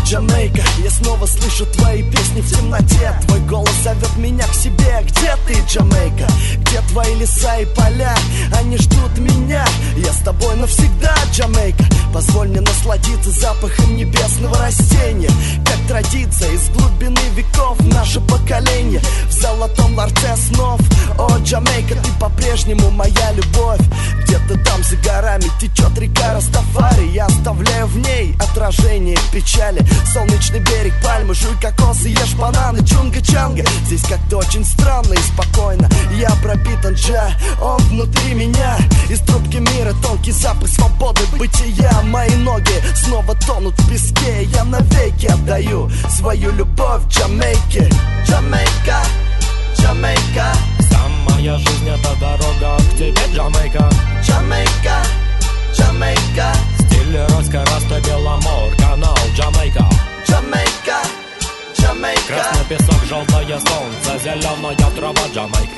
Джамайка, я снова слышу твои песни в темноте. Твой голос зовет меня к себе. Где ты, Джамайка? Где твои леса и поля? Они ждут меня. Я с тобой навсегда, Джамайка. Позволь мне насладиться запахом небесного растения. Как традиция из глубины веков. Наше поколение в золотом ларце снов. О, Джамайка, ты по-прежнему моя любовь. Где-то там за горами течет река Растафари. Я оставляю в ней отражение печали. Солнечный берег, пальмы, жуй кокосы, ешь бананы. Чунга-чанга, здесь как-то очень странно и спокойно. Я пропитан джа, он внутри меня. Из трубки мира тонкий запах свободы бытия. Мои ноги снова тонут в песке. Я навеки отдаю свою любовь Джамайке. Джамайка, Джамайка. Моя жизнь это дорога к тебе, Джамайка. Джамайка, Джамайка. Стиль русской расты, Беломор, канал Джамайка. Джамайка, Джамайка. Красный песок, желтое солнце, зеленая трава, Джамайка.